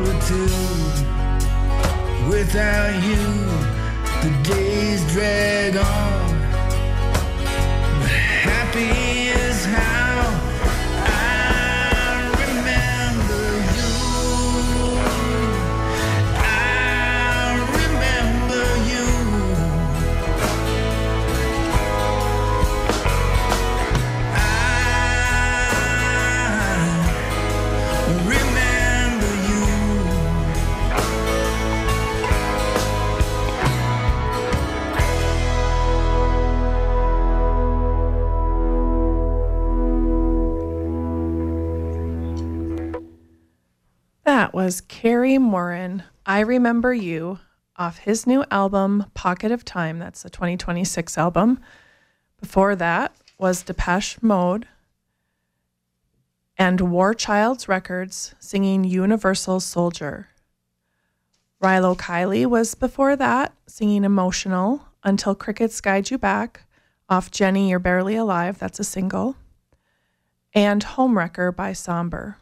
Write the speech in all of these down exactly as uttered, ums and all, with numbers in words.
solitude. Without you, the days drag on. But happy is how I remember you. I remember you. I remember you. That was Carrie Morin, I Remember You, off his new album, Pocket of Time. That's the twenty twenty-six album. Before that was Depeche Mode and War Child's Records singing Universal Soldier. Rilo Kiley was before that, singing Emotional, Until Crickets Guide You Back, off Jenny, You're Barely Alive, that's a single, and Homewrecker by Somber.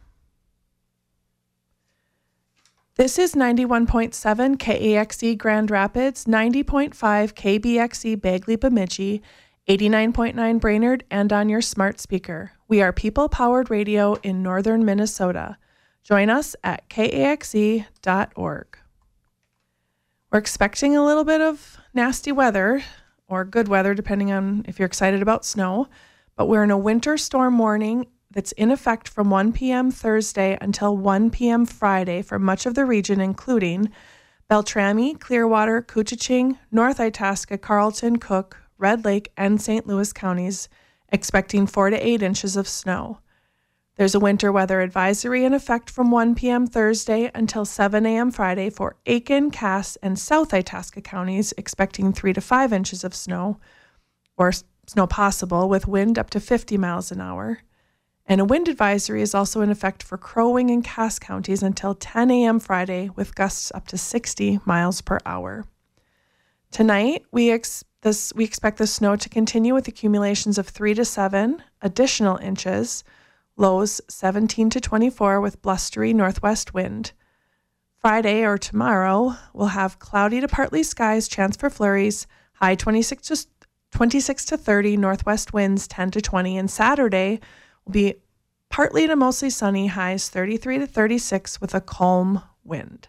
This is ninety-one point seven K A X E Grand Rapids, ninety point five K B X E Bagley Bemidji, eighty-nine point nine Brainerd, and on your smart speaker. We are people-powered radio in northern Minnesota. Join us at K A X E dot org. We're expecting a little bit of nasty weather, or good weather, depending on if you're excited about snow, but we're in a winter storm warning that's in effect from one p.m. Thursday until one p.m. Friday for much of the region, including Beltrami, Clearwater, Couchiching, North Itasca, Carleton, Cook, Red Lake, and Saint Louis counties, expecting four to eight inches of snow. There's a winter weather advisory in effect from one p.m. Thursday until seven a.m. Friday for Aiken, Cass, and South Itasca counties, expecting three to five inches of snow, or snow possible, with wind up to fifty miles an hour. And a wind advisory is also in effect for Crow Wing and Cass counties until ten a.m. Friday, with gusts up to sixty miles per hour. Tonight, we, ex- this, we expect the snow to continue with accumulations of three to seven additional inches, lows seventeen to twenty-four with blustery northwest wind. Friday, or tomorrow, we'll have cloudy to partly skies, chance for flurries, high twenty-six to thirty, northwest winds ten to twenty, and Saturday will be partly to mostly sunny, highs thirty-three to thirty-six with a calm wind.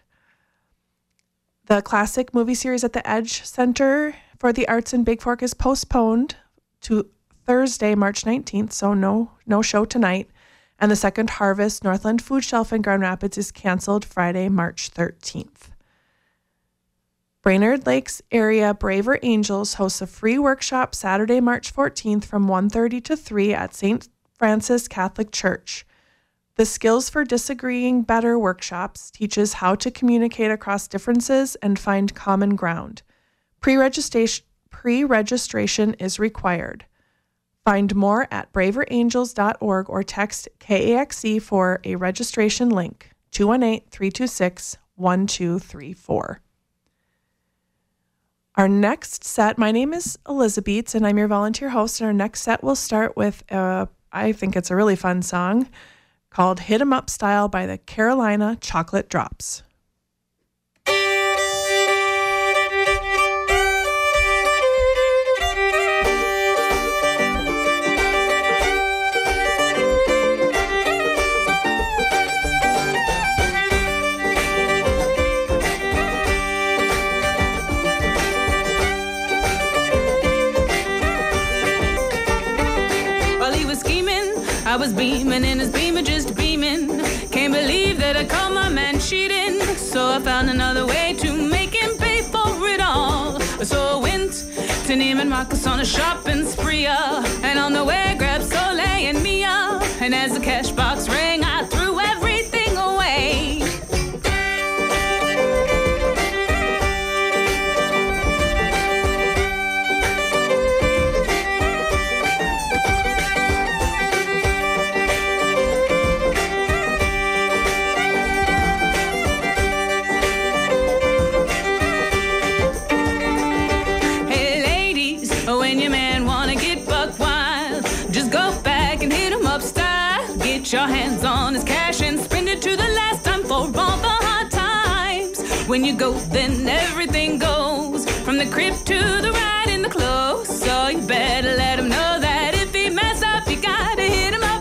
The classic movie series at the Edge Center for the Arts in Big Fork is postponed to Thursday, March nineteenth, so no no show tonight. And the Second Harvest Northland Food Shelf in Grand Rapids is canceled Friday, March thirteenth. Brainerd Lakes area Braver Angels hosts a free workshop Saturday, March fourteenth from one thirty to three at Saint Francis Catholic Church. The Skills for Disagreeing Better workshops teaches how to communicate across differences and find common ground. Pre-registration, pre-registration is required. Find more at braver angels dot org or text K A X E for a registration link, two one eight, three two six, one two three four. Our next set, my name is Elizabeth, and I'm your volunteer host, and our next set will start with, a, I think it's a really fun song, called Hit 'em Up Style by the Carolina Chocolate Drops. I was beaming in his beamer, just beaming. Can't believe that I caught my man cheating. So I found another way to make him pay for it all. So I went to Neiman Marcus on a shopping spree, uh, and on the way grabbed Soleil and Mia. And as the cash box rang, I threw everything away. Your hands on his When you go, then everything goes. From the crib to the ride in the clothes. So you better let him know that if he mess up, you gotta hit him up.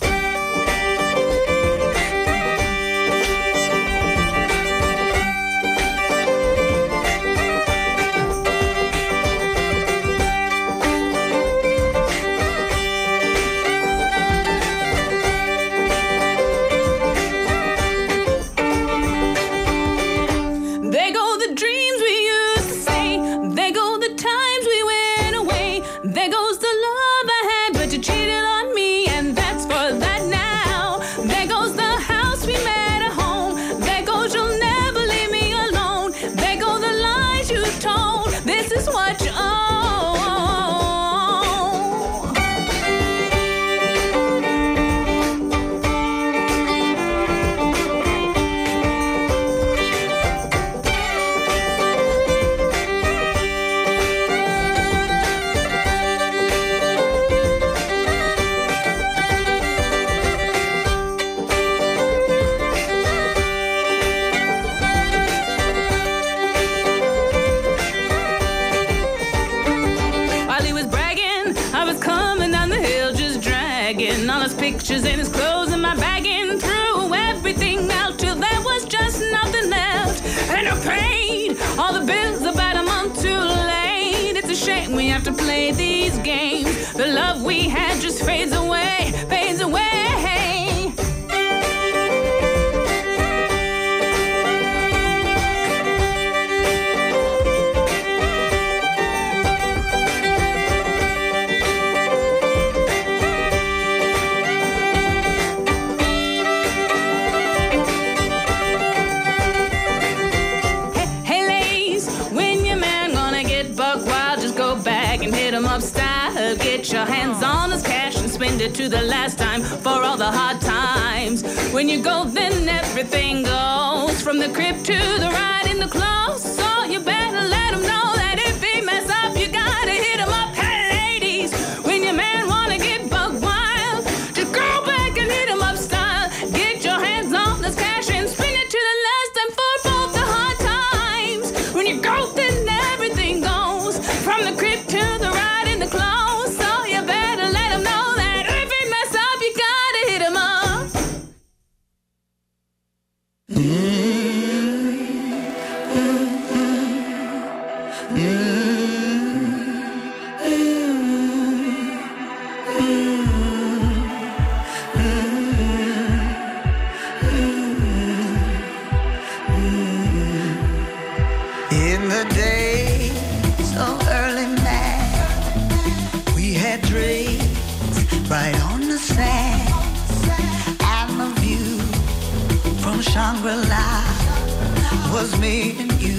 Pictures in his clothes and my bagging threw everything out till there was just nothing left. And I paid all the bills about a month too late. It's a shame we have to play these games. The love we had just fades away, fades away. Get your hands on his cash and spend it to the last time for all the hard times. When you go, then everything goes. From the crib to the ride in the clothes. So you better let him know that if he mess up, you gotta hit him up. Hey, ladies, when your man wanna get buck wild, just go back and hit him up style. Get your hands on this cash and spend it to the last time for both the hard times. When you go, then everything goes. From the crib to the ride in the clothes. Shangri-La was me and you.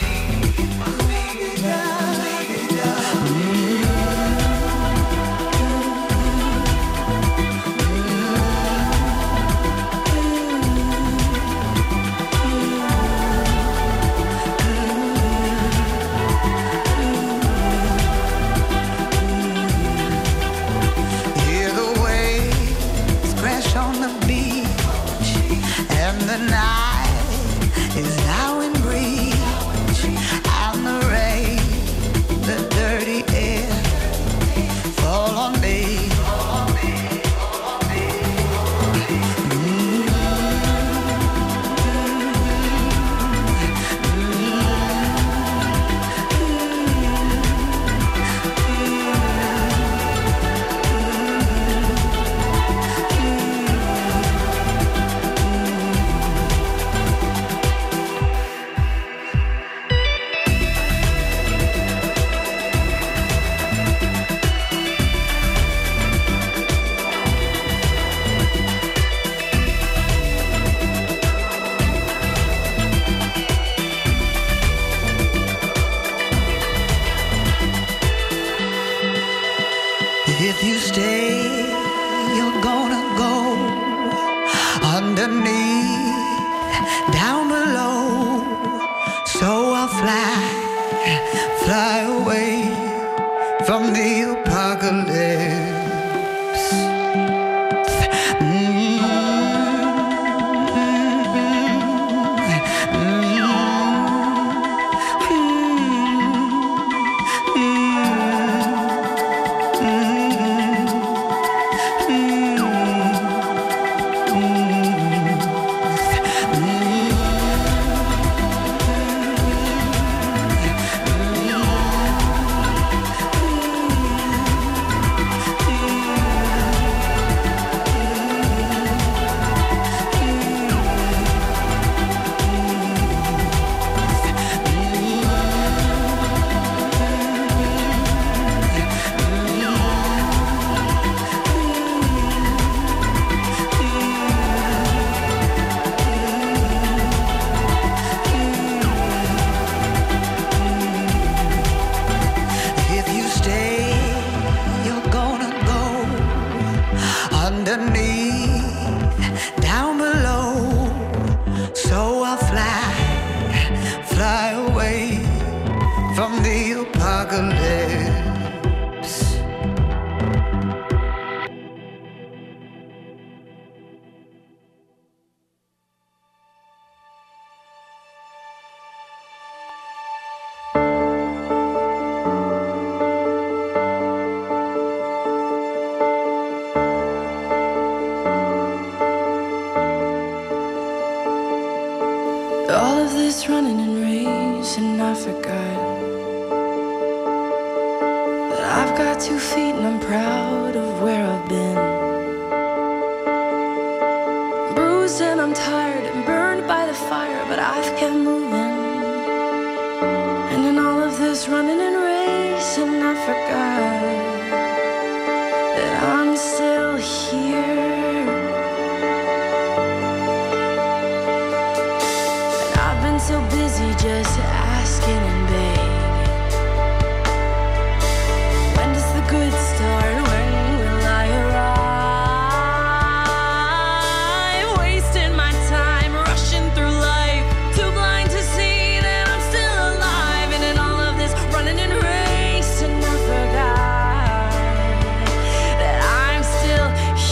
Hear the waves crash on the beach, and the night is now in reach. this running and racing, I forgot that I've got two feet and I'm proud of where I've been. Bruised and I'm tired and burned by the fire, but I've kept moving. And in all of this running and racing, I forgot that I'm still here. And I've been so busy just asking and begging. When does the good start? When will I arrive? Wasting my time, rushing through life, too blind to see that I'm still alive. And in all of this running and racing, I forgot that I'm still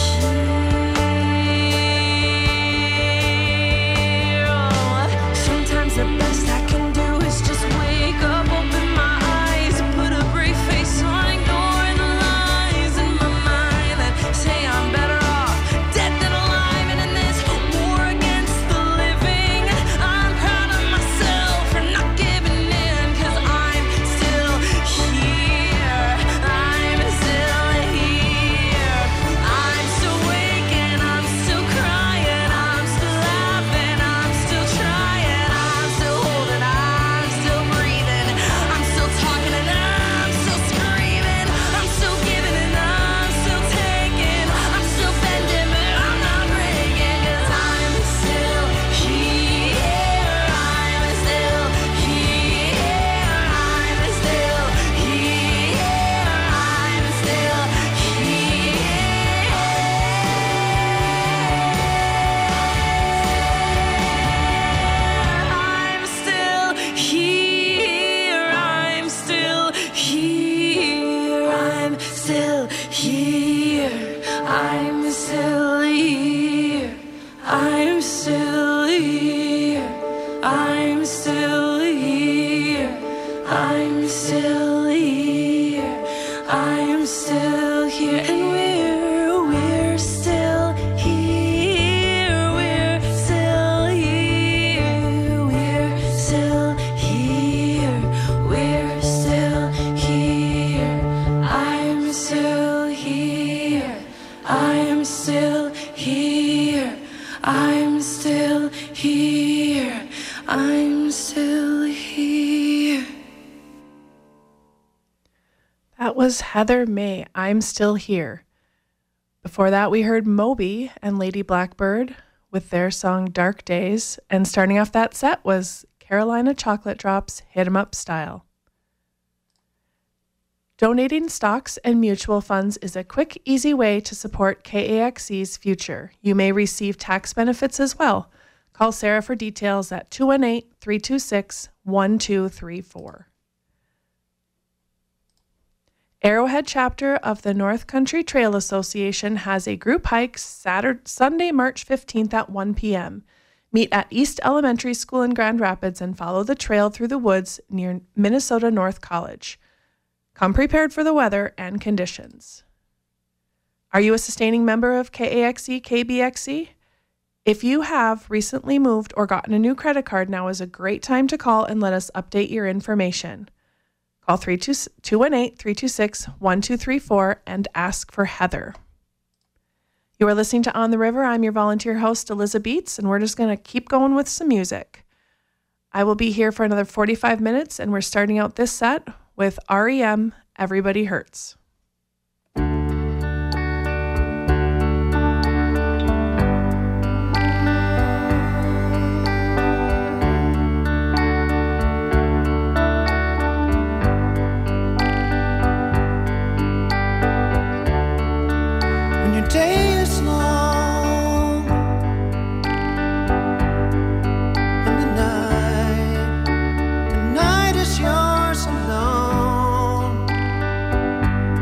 here. Oh, sometimes the best I can do is just wake up, open my eyes, put a brave face on, ignoring the lies in my mind that say I'm better off dead than alive. And in this war against the living, I'm proud of myself for not giving in, 'cause I'm still here. I'm still here. I'm still waking, I'm still crying, I'm still laughing, I'm still trying, I'm still holding, I'm still breathing, I'm still talking and I'm still screaming, I'm still giving and I'm still taking, I'm still bending but I'm not breaking, 'cause I'm still here. I'm still here. I'm still here. I'm still here. I'm still here. I'm still here. I'm still here. I'm still here. I'm still here. I'm still here. I'm still here. And we're, we're still here. We're still here. We're still here. We're still here. I'm still here. I'm still here. I'm still here. I'm still here. That was Heather May, I'm Still Here. Before that, we heard Moby and Lady Blackbird with their song Dark Days. And starting off that set was Carolina Chocolate Drops, Hit 'em Up Style. Donating stocks and mutual funds is a quick, easy way to support K A X E's future. You may receive tax benefits as well. Call Sarah for details at two one eight, three two six, one two three four. Arrowhead chapter of the North Country Trail Association has a group hike Saturday, Sunday, March fifteenth at one p.m. Meet at East Elementary School in Grand Rapids and follow the trail through the woods near Minnesota North College. Come prepared for the weather and conditions. Are you a sustaining member of K A X E, K B X E? If you have recently moved or gotten a new credit card, now is a great time to call and let us update your information. Call two one eight, three two six, one two three four and ask for Heather. You are listening to On the River. I'm your volunteer host, Eliza Beats, and we're just going to keep going with some music. I will be here for another forty-five minutes, and we're starting out this set with R E M, Everybody Hurts. Day is long and the night, the night is yours alone.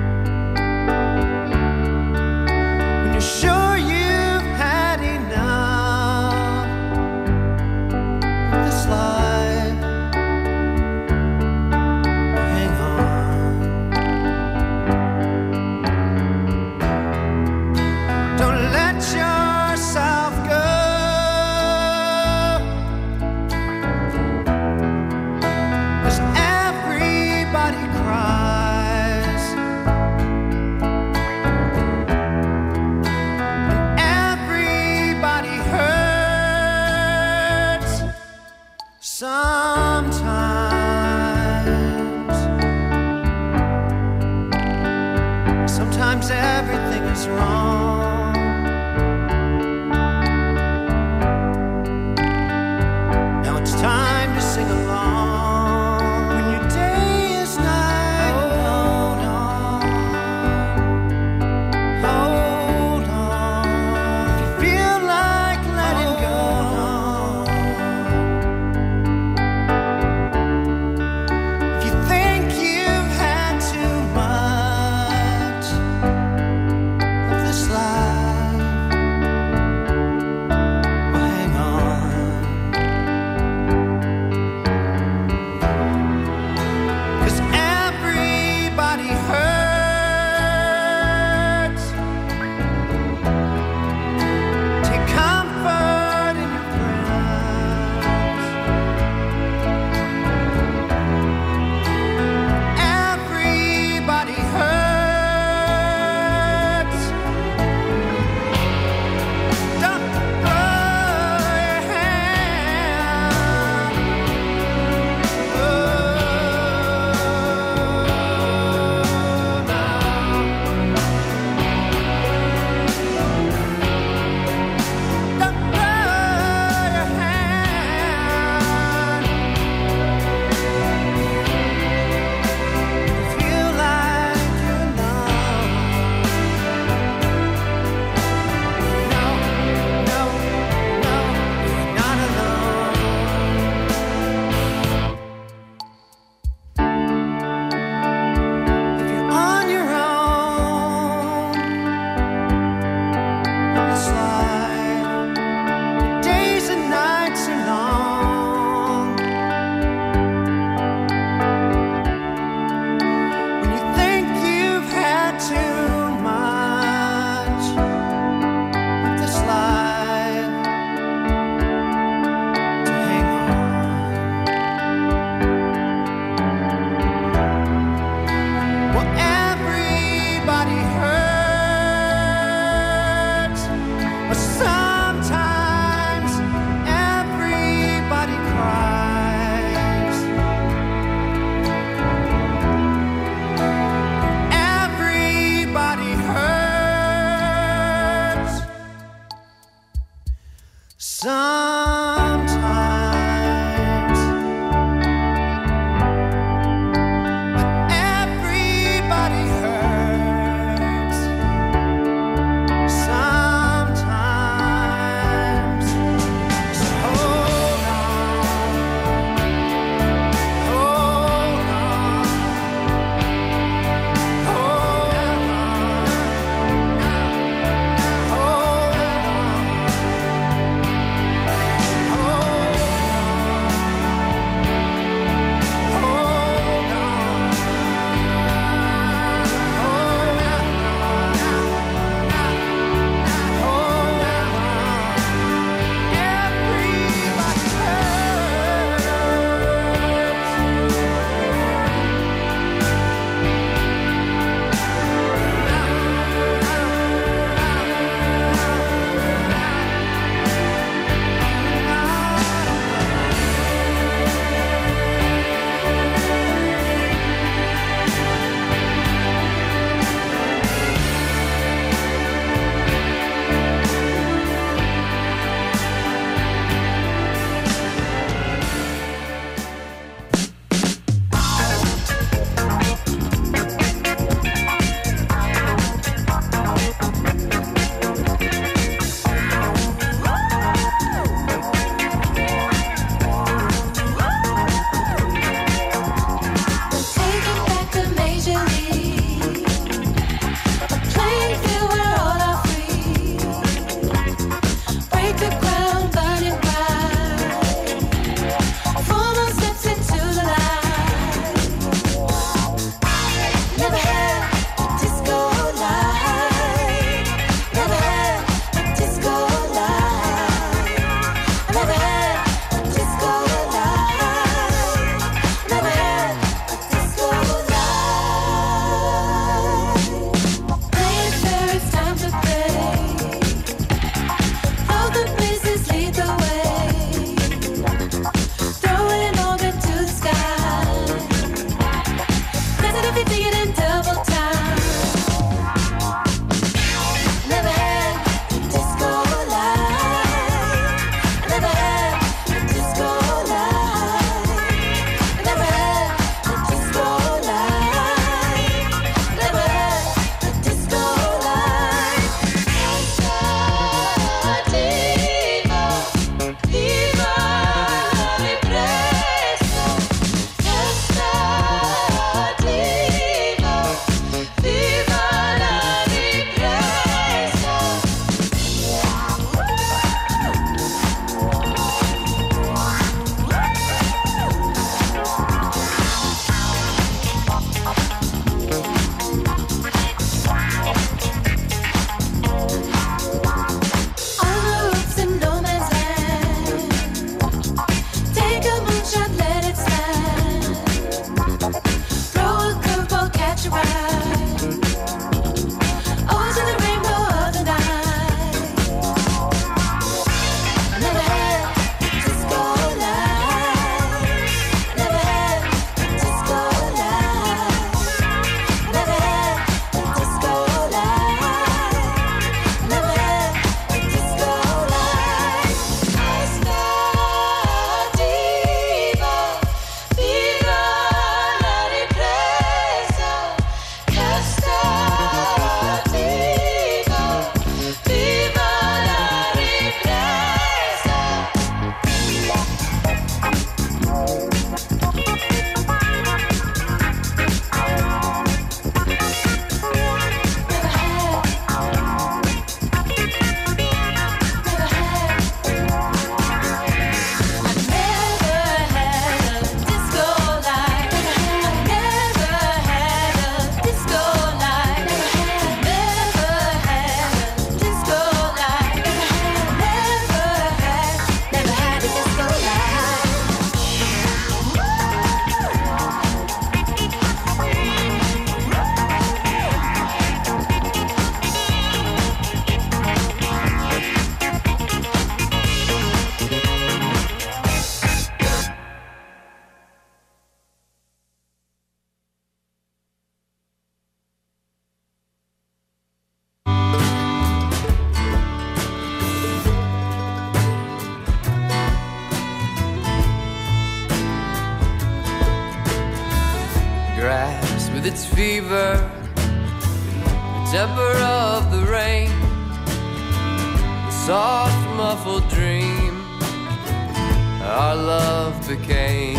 contrast with its fever, the temper of the rain, the soft muffled dream our love became.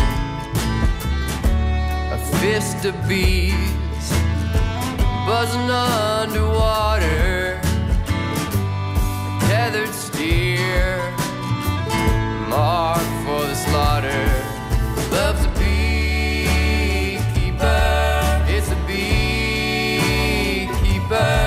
A fist of bees buzzing underwater, a tethered steer marked for the slaughter. Love's a beekeeper, it's a beekeeper,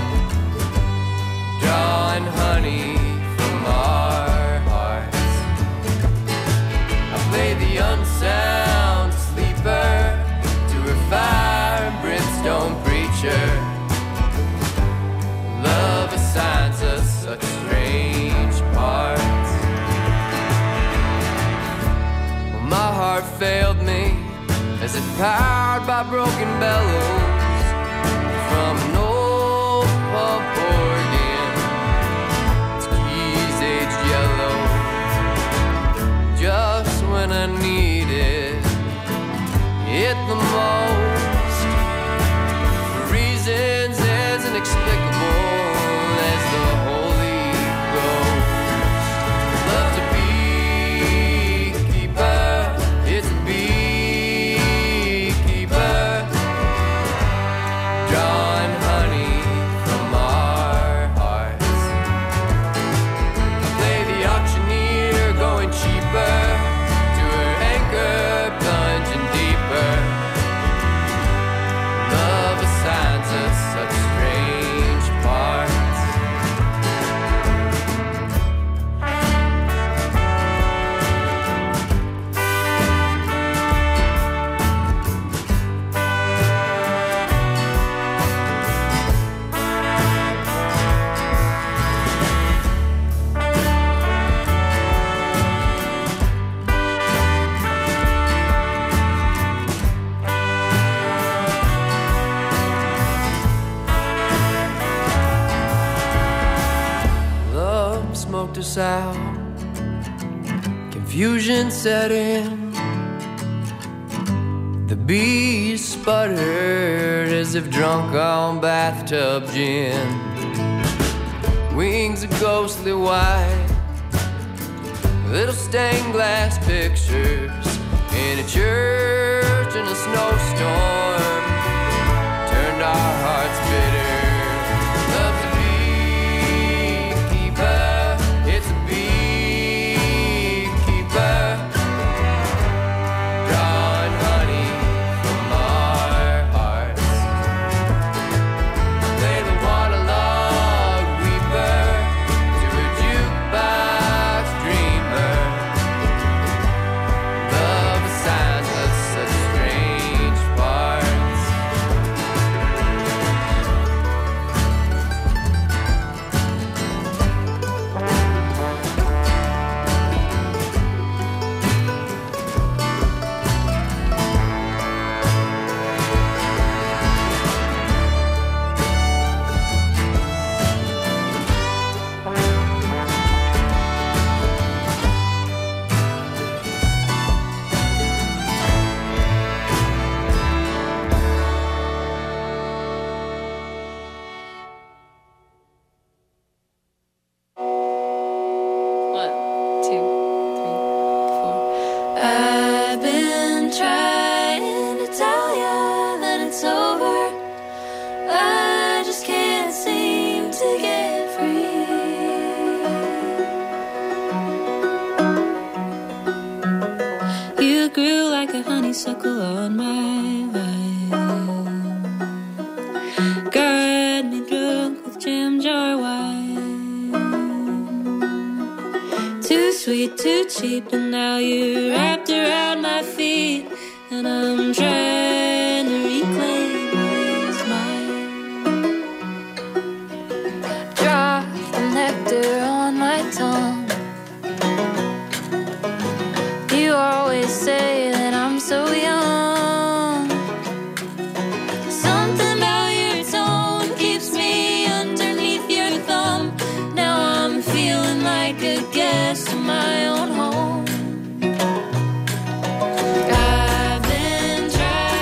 drawing honey from our hearts. I play the unsound sleeper to her fire and brimstone preacher. Love assigns us such strange parts. Well, my heart failed me as it powered by broken bellows from an old pump organ. Its keys aged yellow just when I needed it the most, for reasons as inexplicable as the Holy Ghost. Love's a beekeeper, it's a beekeeper, drawing honey from our hearts. I play the auctioneer going cheaper to her anchor plunging deeper. Love assigns us such strange parts. Love smoked us out, confusion set in. The bees sputtered as if drunk on bathtub gin. Wings of ghostly white, little stained glass pictures in a church in a snowstorm turned our hearts bitter. Love's a beekeeper, it's a beekeeper, drawing honey from our hearts. Play the waterlog weeper to a jukebox dreamer. Love assigns us such strange parts. One, two, three, four. I've been trying to tell ya that it's over. I just can't seem to get free. You grew like a honeysuckle on my vine. Got me drunk with jam jar wine. Too sweet, too cheap, and now you're wrapped around my feet, and I'm trying to reclaim what is mine. Drop the nectar on my tongue. You always say that I'm so young. Something about your tone keeps me underneath your thumb. Now I'm feeling like a guest in my own home. I've been trying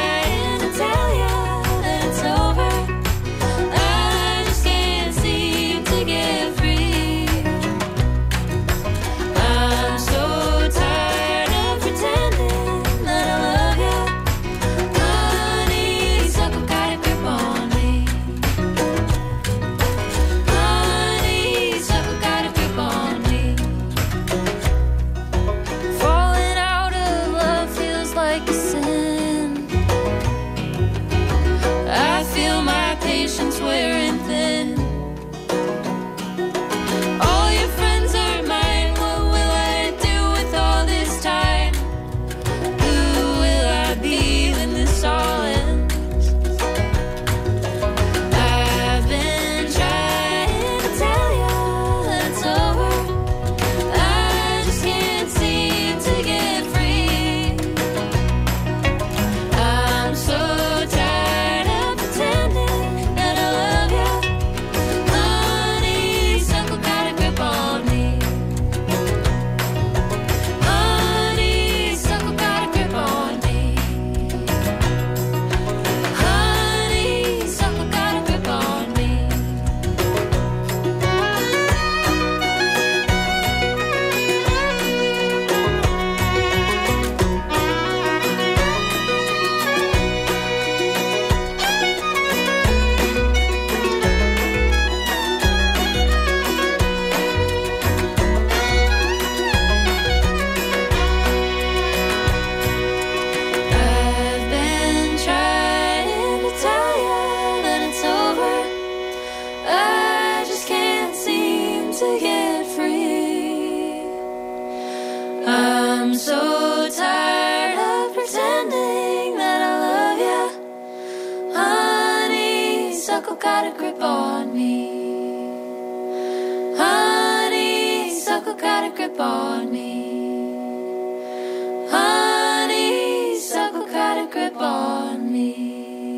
got a grip on me. Honeysuckle got a grip on me. Honeysuckle got a grip on me.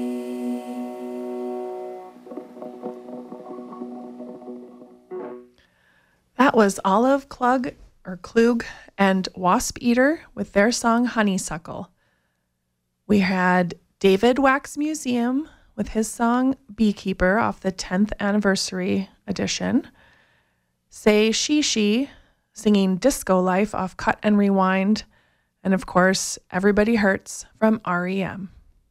That was Olive Klug or Klug and Wasp Eater with their song Honeysuckle. We had David Wax Museum with his song Beekeeper off the tenth anniversary edition. Say She She singing Disco Life off Cut and Rewind. And of course, Everybody Hurts from R E M.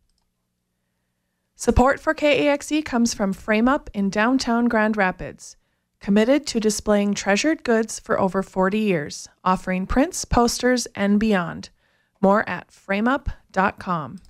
Support for K A X E comes from Frame Up in downtown Grand Rapids, committed to displaying treasured goods for over forty years, offering prints, posters, and beyond. More at frame up dot com.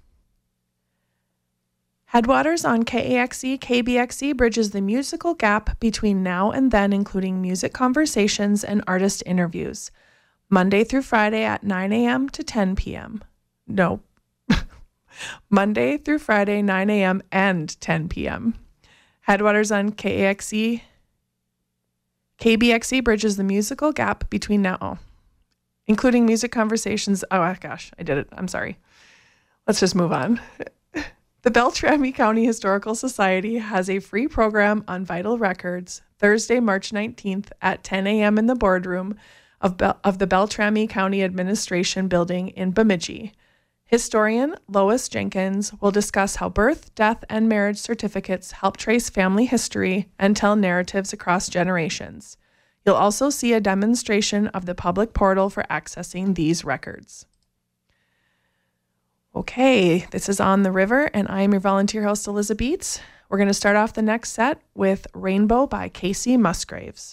Headwaters on K A X E K B X E bridges the musical gap between now and then, including music conversations and artist interviews, Monday through Friday at nine a.m. to ten p.m. No, Monday through Friday, nine a.m. and ten p.m. Headwaters on K A X E K B X E bridges the musical gap between now, oh, including music conversations. Oh, gosh, I did it. I'm sorry. Let's just move on. The Beltrami County Historical Society has a free program on vital records Thursday, March nineteenth at ten a.m. in the boardroom of, Bel- of the Beltrami County Administration Building in Bemidji. Historian Lois Jenkins will discuss how birth, death, and marriage certificates help trace family history and tell narratives across generations. You'll also see a demonstration of the public portal for accessing these records. Okay, this is On the River, and I'm your volunteer host, Elizabeth Beats. We're going to start off the next set with Rainbow by Casey Musgraves.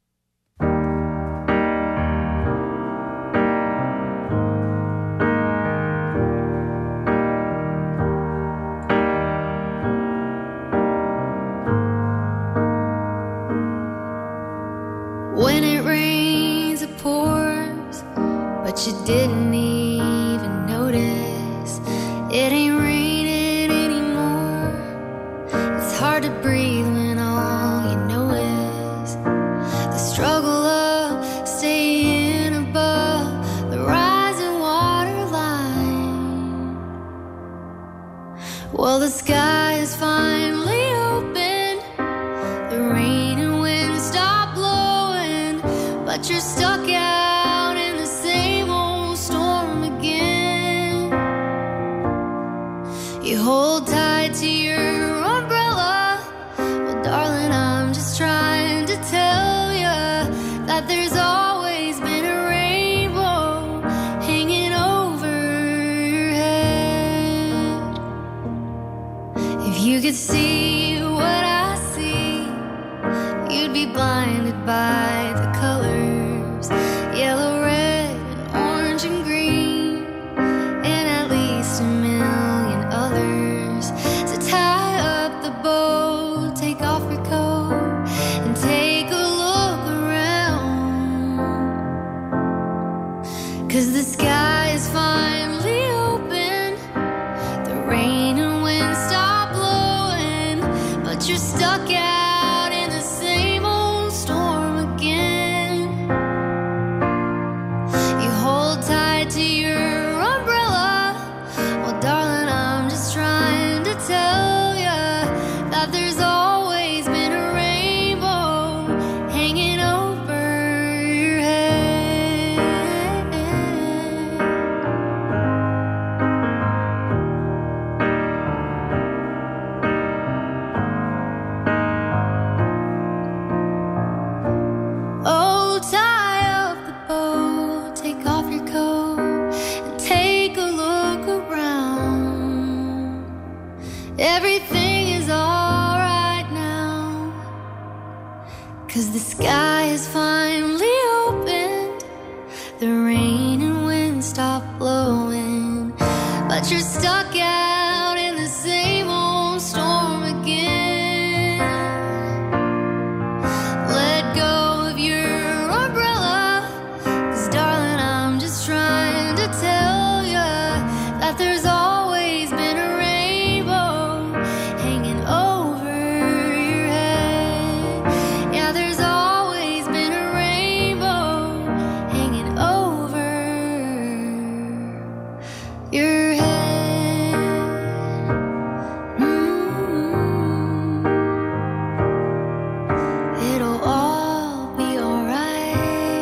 When it rains, it pours, but you didn't even notice. It ain't raining anymore. It's hard to breathe when all you know is the struggle of staying above the rising water line. Well, the sky is finally open. The rain and wind stop blowing, but you're stuck out in the same old storm again. You hold tight to your umbrella. Well, darling, I'm just trying to tell you that there's always been a rainbow hanging over your head. If you could see what I see, you'd be blinded by the colors, yellow, red, and orange and green, and at least a million others. So tie up the boat, take off your coat, and take a look around. 'Cause the sky is finally open. The rain and wind stop blowing, but you're stuck out in the same old storm again. You hold tight to your umbrella. Well, darling, I'm just trying to tell you that there's always been a rainbow hanging over your head. Oh, tie up the boat, take off your coat, and take a look around. Everything is alright now, 'cause the sky is finally opened. The rain and wind stop blowing, but you're stuck out in the same old storm again. Let go of your umbrella, 'cause darling, I'm just trying to tell you that there's always been a rainbow hanging over your head. Mm-hmm. It'll all be alright.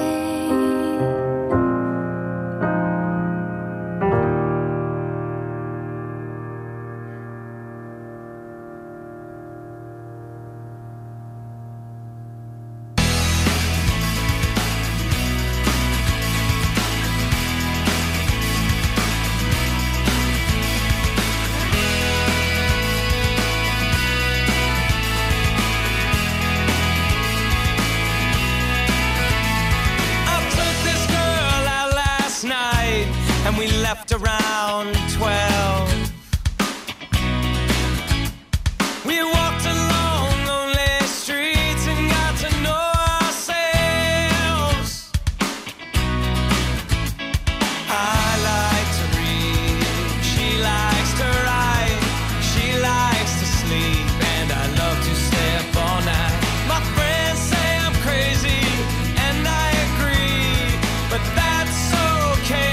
And we left around twelve. We walked along lonely streets and got to know ourselves. I like to read, she likes to write, she likes to sleep, and I love to stay up all night. My friends say I'm crazy, and I agree, but that's okay.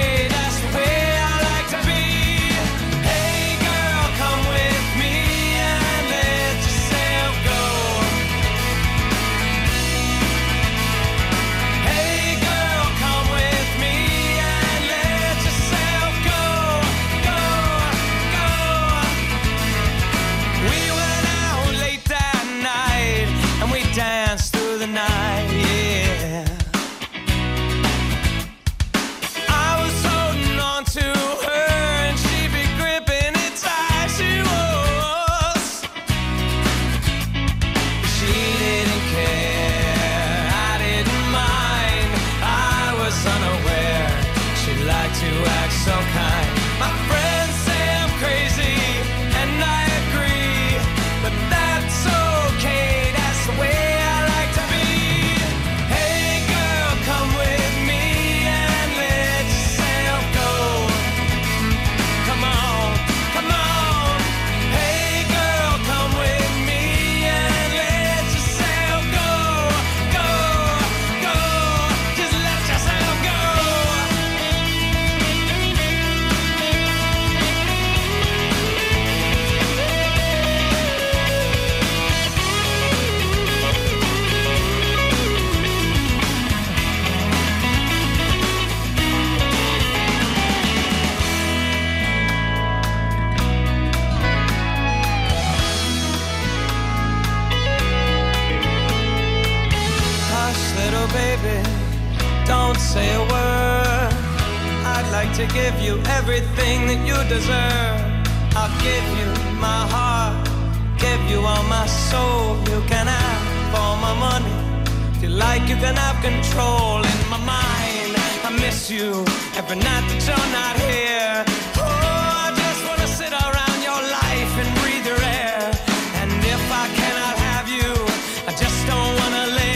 Say a word. I'd like to give you everything that you deserve. I'll give you my heart, give you all my soul. You can have all my money. If you like, you can have control in my mind. I miss you every night that you're not here. Oh, I just wanna sit around your life and breathe your air. And if I cannot have you, I just don't wanna live.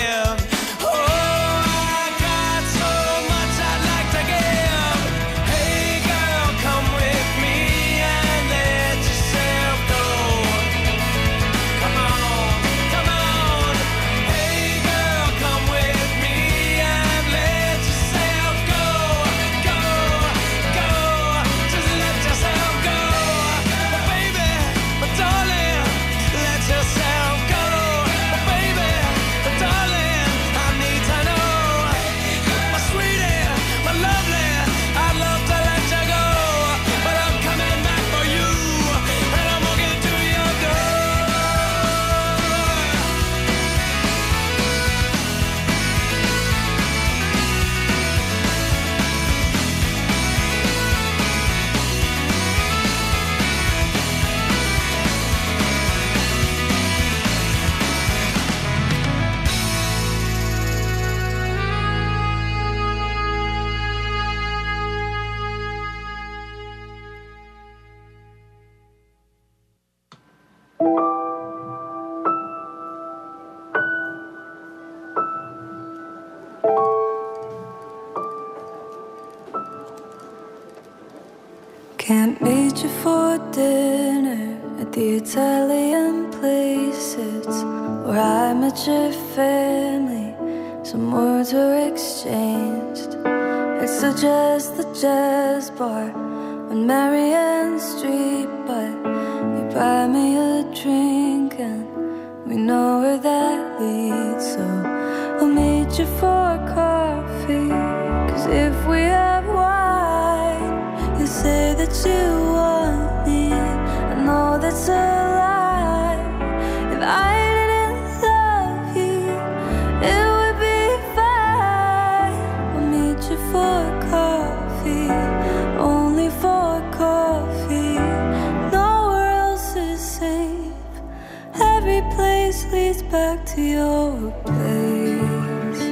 Can't meet you for dinner at the Italian place. It's where I met your family. Some words were exchanged. It's the jazz, the jazz bar on Marianne Street, but you buy me a drink and we know where that leads. So I'll meet you for coffee, 'cause if we have wine, you say that you want me. I know that's a lie. If I didn't love you, it would be fine. I'll meet you for coffee, only for coffee. Nowhere else is safe. Every place leads back to your place.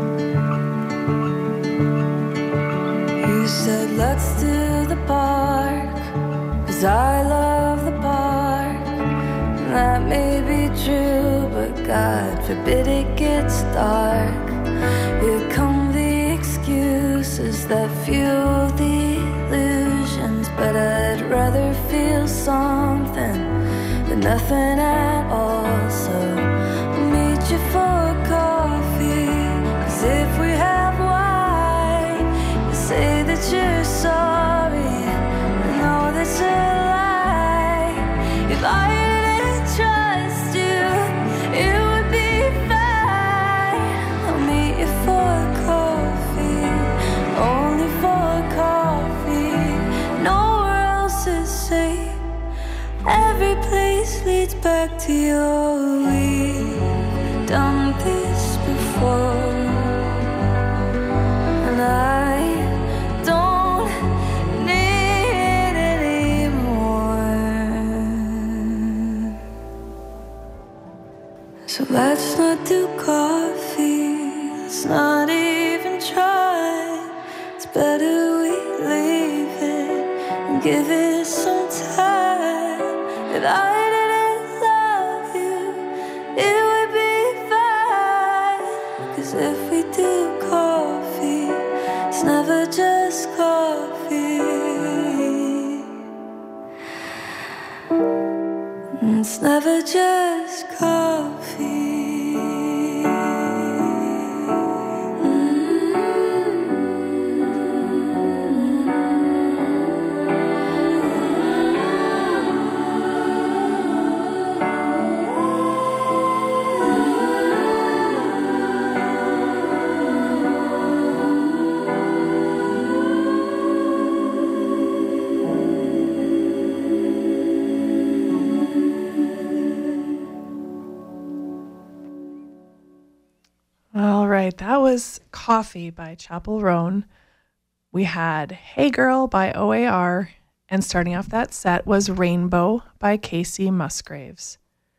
You said let's do the park, 'cause I love the park. And that may be true, but God forbid it gets dark. Here come the excuses that fuel the illusions, but I'd rather feel something than nothing at all. So I'll meet you for coffee, 'cause if we have wine, you say that you're sorry. I know that's a lie. If I didn't trust you, it would be fine. I'll meet you for coffee, only for coffee. Nowhere else is safe. Every place leads back to your. We've done this before, and I don't need it anymore. So let's not do coffee. Let's not even try. It's better we leave it and give it some time. If I didn't love you, it would be fine. 'Cause if we do coffee, it's never just coffee. It's never just coffee. All right, that was Coffee by Chapel Roan. We had Hey Girl by O A R, and starting off that set was Rainbow by Casey Musgraves.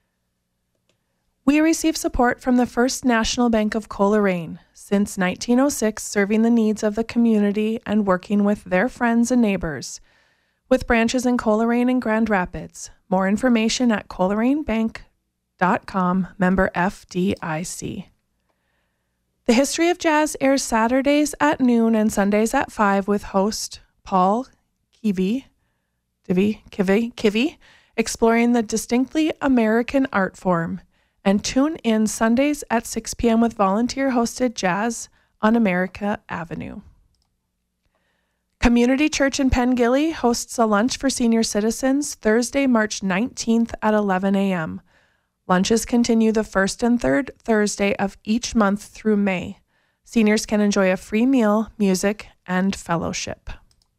We receive support from the First National Bank of Coleraine, since nineteen oh six, serving the needs of the community and working with their friends and neighbors, with branches in Coleraine and Grand Rapids. More information at coleraine bank dot com, member F D I C. The History of Jazz airs Saturdays at noon and Sundays at five with host Paul Kivy, Kivy, Kivy, Kivy, exploring the distinctly American art form. And tune in Sundays at six p.m. with volunteer-hosted Jazz on America Avenue. Community Church in Pengilly hosts a lunch for senior citizens Thursday, March nineteenth at eleven a.m. Lunches continue the first and third Thursday of each month through May. Seniors can enjoy a free meal, music, and fellowship.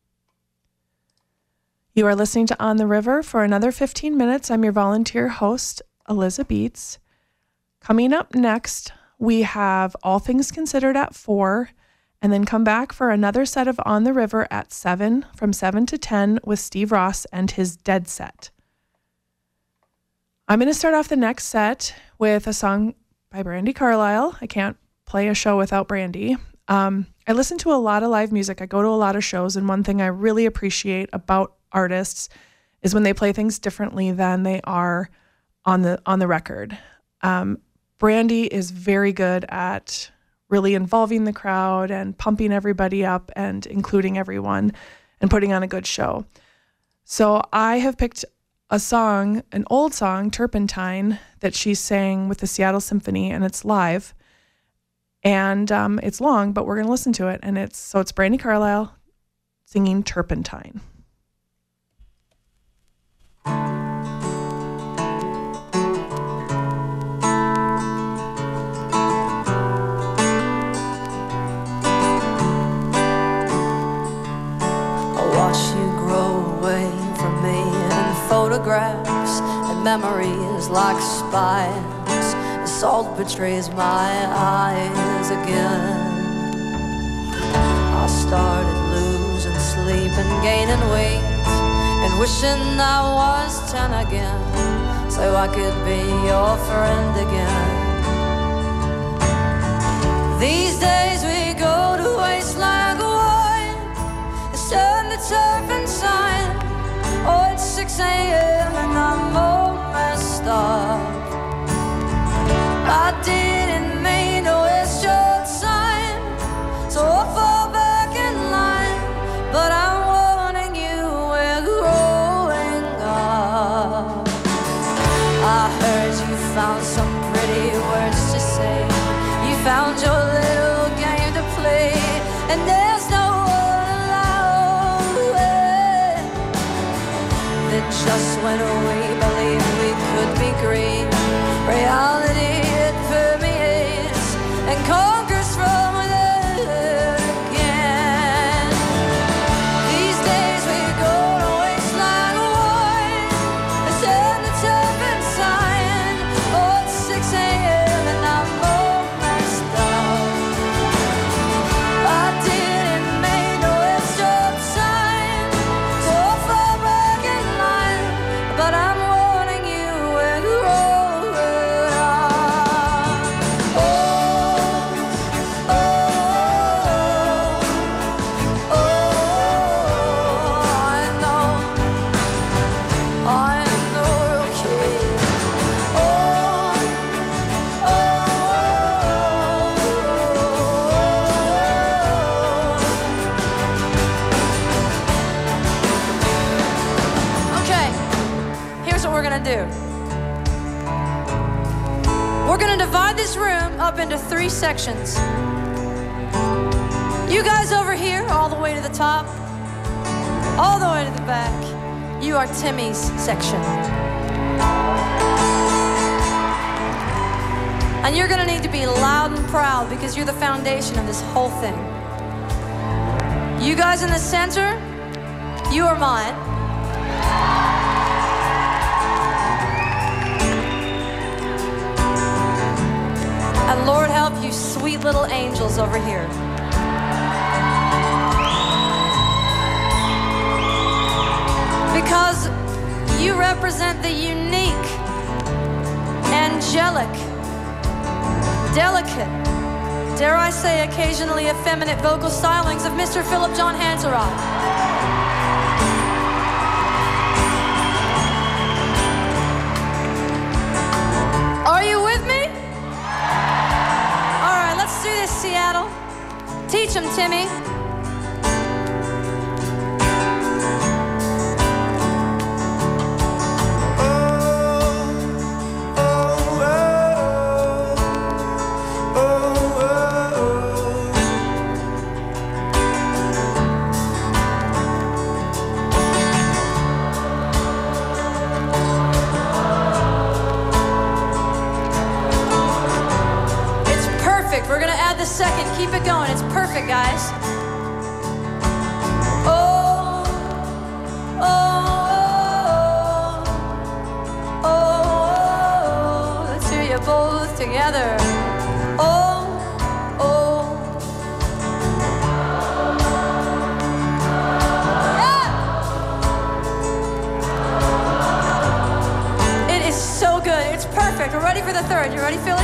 You are listening to On the River for another fifteen minutes. I'm your volunteer host, Eliza Beats. Coming up next, we have All Things Considered at four, and then come back for another set of On the River at seven, from seven to ten, with Steve Ross and his Dead Set. I'm going to start off the next set with a song by Brandi Carlile. I can't play a show without Brandi. Um, I listen to a lot of live music. I go to a lot of shows, and one thing I really appreciate about artists is when they play things differently than they are on the on the record. Um, Brandi is very good at really involving the crowd and pumping everybody up and including everyone and putting on a good show. So I have picked a song, an old song, Turpentine, that she sang with the Seattle Symphony, and it's live. And um, it's long, but we're going to listen to it. And it's so it's Brandi Carlile singing Turpentine. photographs and memories like spies. The salt betrays my eyes again. I started losing sleep and gaining weight and wishing I was ten again, so I could be your friend again. These days we go to waste like wine, sun the turf and sign. Oh, it's six a.m. and I'm all messed up. I didn't mean to waste your time, so I fall back in line. But I'm warning you, we're growing up. I heard you found some pretty words to say. You found your little game to play, and there's no one allowed. It just went away, believe we could be great. Reality, it permeates and conquers from within again. These days we go to waste like wine, and send the turf inside. Oh, it's six a.m. and I'm all messed up. I didn't mean to waste your time, so I fall back in line. But I'm warning you, we're growing up. Oh, oh, oh, I know, I know you're okay. Oh, oh, okay, here's what we're gonna do. We're gonna divide this room up into three sections. You guys over here, all the way to the top, all the way to the back, you are Timmy's section. And you're gonna need to be loud and proud because you're the foundation of this whole thing. You guys in the center, you are mine. And Lord help you sweet little angels over here. Because you represent the unique, angelic, delicate, dare I say occasionally effeminate vocal stylings of Mister Philip John Hanseroth. Are you with me? All right, let's do this, Seattle. Teach them, Timmy. We're gonna add the second. Keep it going. It's perfect, guys. Oh, oh, oh, oh. Let's hear you both together. Oh, oh. Yeah! It is so good. It's perfect. We're ready for the third. You ready, Philly?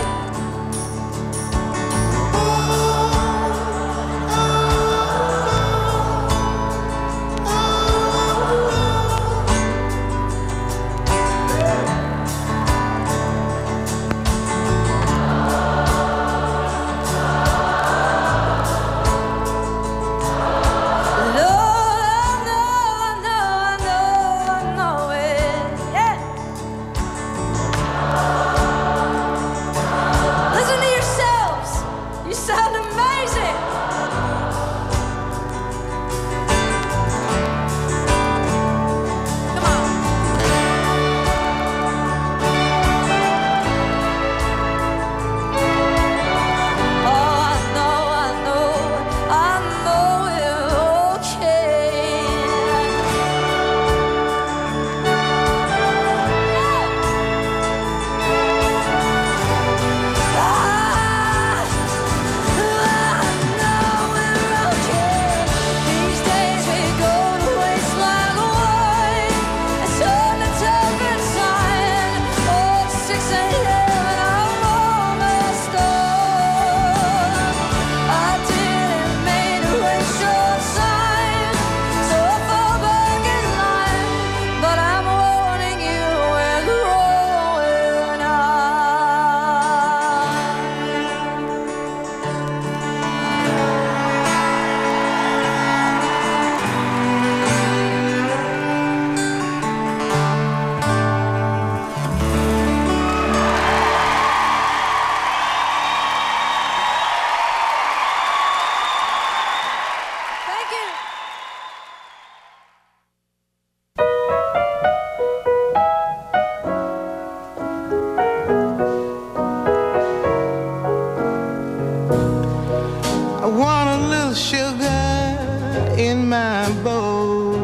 I want a little sugar in my bowl.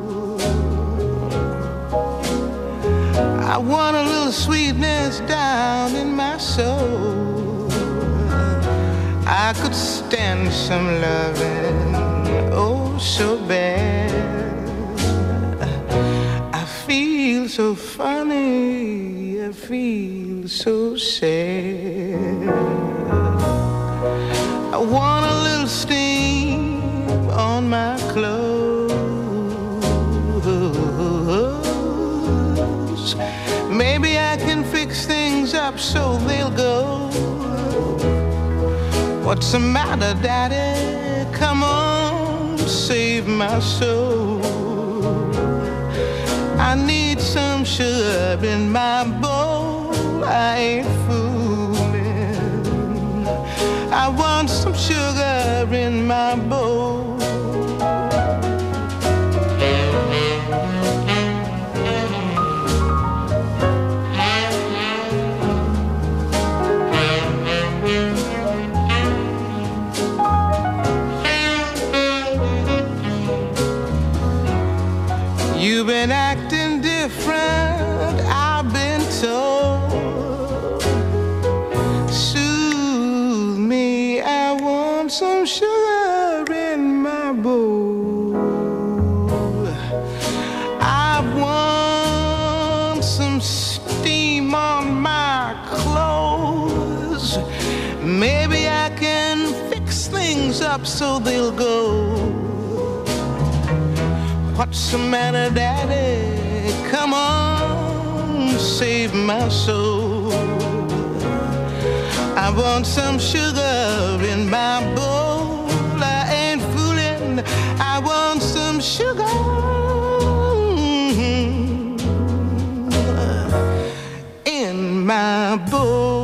I want a little sweetness down in my soul. I could stand some loving, oh so bad. I feel so funny, I feel so sad. I want a little steam on my clothes. Maybe I can fix things up so they'll go. What's the matter, Daddy? Come on, save my soul. I need some sugar in my bowl. I ain't fooling. I want some sugar in my bowl. You've been acting different, I've been told. Soothe me, I want some sugar in my bowl. I want some steam on my clothes. Maybe I can fix things up so they'll go. What's the matter, Daddy? Come on, save my soul. I want some sugar in my bowl. I ain't fooling. I want some sugar in my bowl.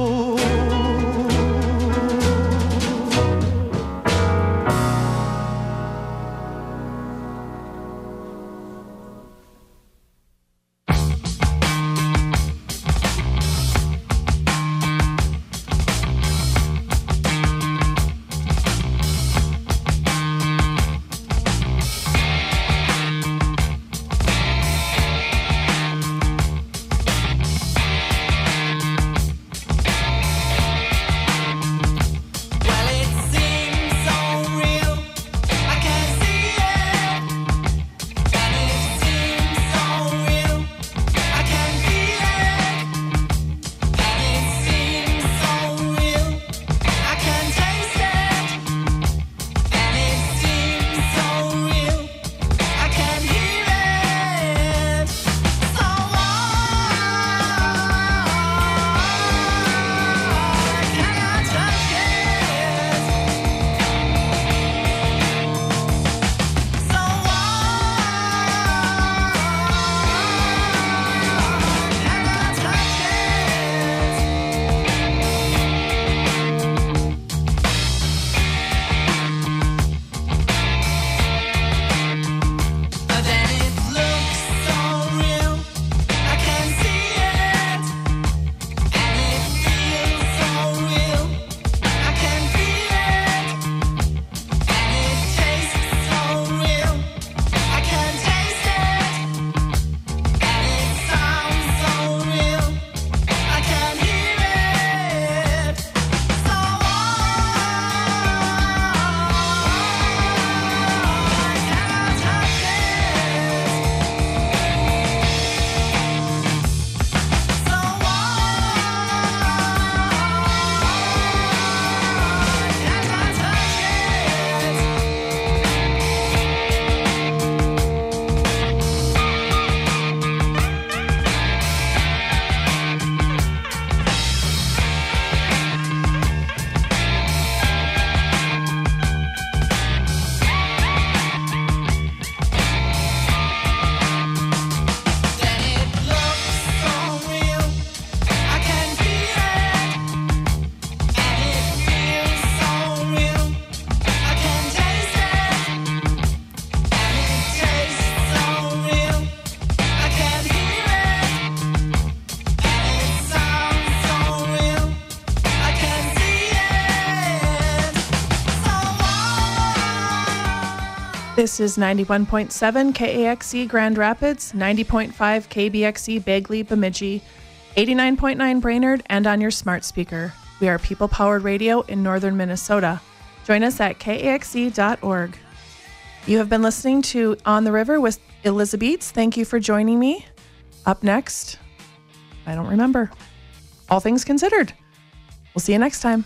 This is ninety-one point seven K A X E Grand Rapids, ninety point five K B X E Bagley Bemidji, eighty-nine point nine Brainerd, and on your smart speaker. We are people-powered radio in northern Minnesota. Join us at K A X E dot org. You have been listening to On the River with Elizabeth. Thank you for joining me. Up next, I don't remember. All Things Considered. We'll see you next time.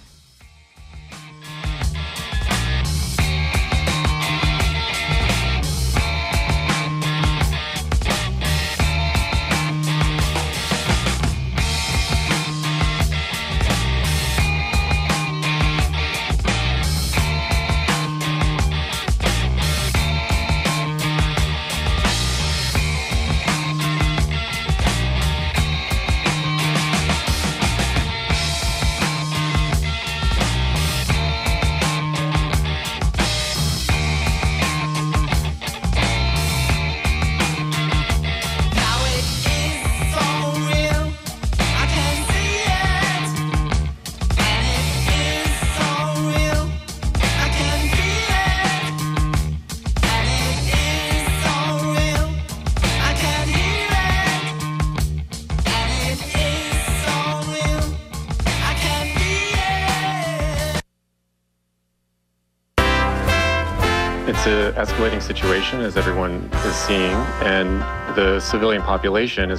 It's an escalating situation, as everyone is seeing, and the civilian population is